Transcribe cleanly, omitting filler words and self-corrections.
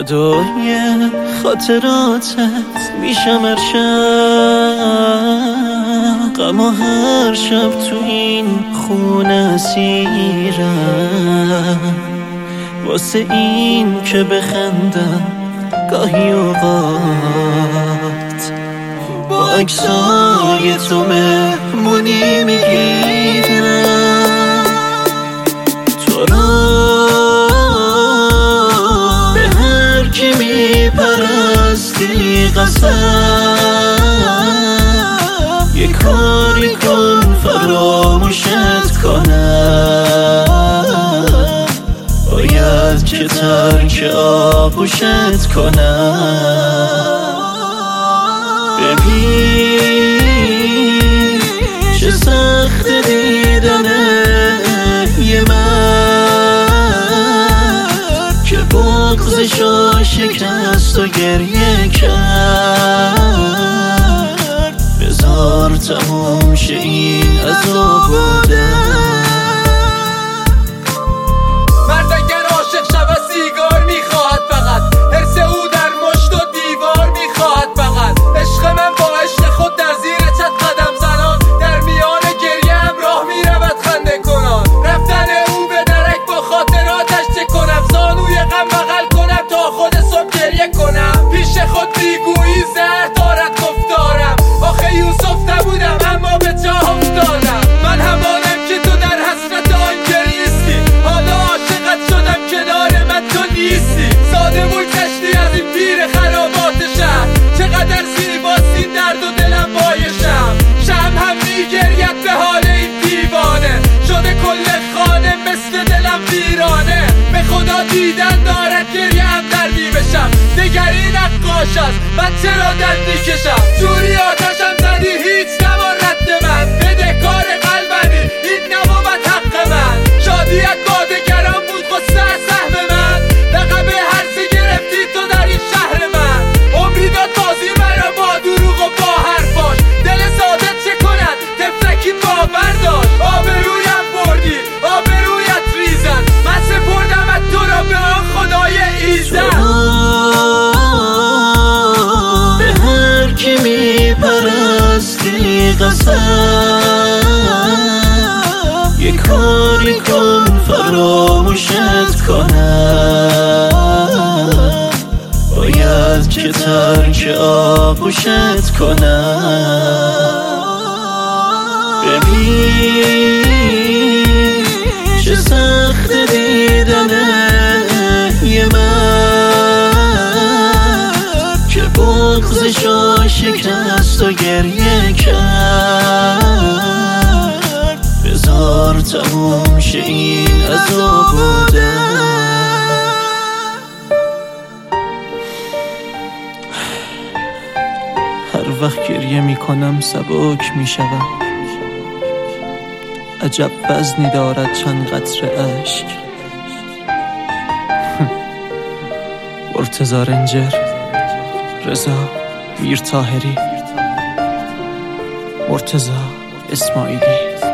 فدای خاطراتت میشم هر شب، غم هر شب تو این خونه اسیرم، واسه این که بخندم گاهی اوقات با عکسای تو مهمونی میگیرم. تو را به هر کی میپرستی قسم، یه کاری کن فراموشت کنم، باید که ترک آغوشت کنم. ببین چه سخت دیدنه یه مرد که بغضشو شکست و گریه کرد. بذار تموم شه این عذاب بودن. مرد اگر عاشق شود سیگار میخواهد فقط، حرص او در مشت و دیوار میخواهد فقط. عشق من با عشق خود در زیر چت قدم زنان، در میان گریه همراه میرود خنده کنان. رفتن او به درک با خاطراتش چه کنم، زانوی غم بغل کنم تا خود صبح گریه کنم. پیش خود بیگویی زهر دارد گفتارم، آخه یوسف نبودم اما به جا افتادم. من همانم که تو در حسرت آن گریستی، حالا عاشقت شدم کنار من تو نیستی. ساده بود کشتی از این پیر خرابات شهر، چقدر زیباست این درد و دلم بایشم. شم هم میگرید به حال این دیوانه، شده کل خانه مثل دلم ویرانه. به خدا دیدن دارد گریه هم در میبشم، دگر این نقاش است من چرا در میکشم. جوری آتشم زدی هیچ نبا رد من، بدهکار قلبمی این نبود حق من. شادیت با دگران بود غصه از سهم من، لقب هرزه گرفتی تو در این شهر من. عمری داد بازی مرا با دروغ و با حرفاش، دل ساده چه کند تفلکی باور داشت. آبرویم بردی آبرویت ریزد، من سپردمت تو را به آن خدای ایزد. به هر کی میپرستی قسم، یه کاری کن فراموشت کنم، باید که ترک آغوشت کنم. ببین چه سخت دیدنه یه مرد که بغضشو شکست و گریه کرد. بذار تموم شه این عذاب بودن. هر وقت گریه میکنم سبک میشوم، عجب وزنی دارد چند قطره اشک. مرتضی رنجر، رضا میر طاهری، مرتضی اسماعیلی.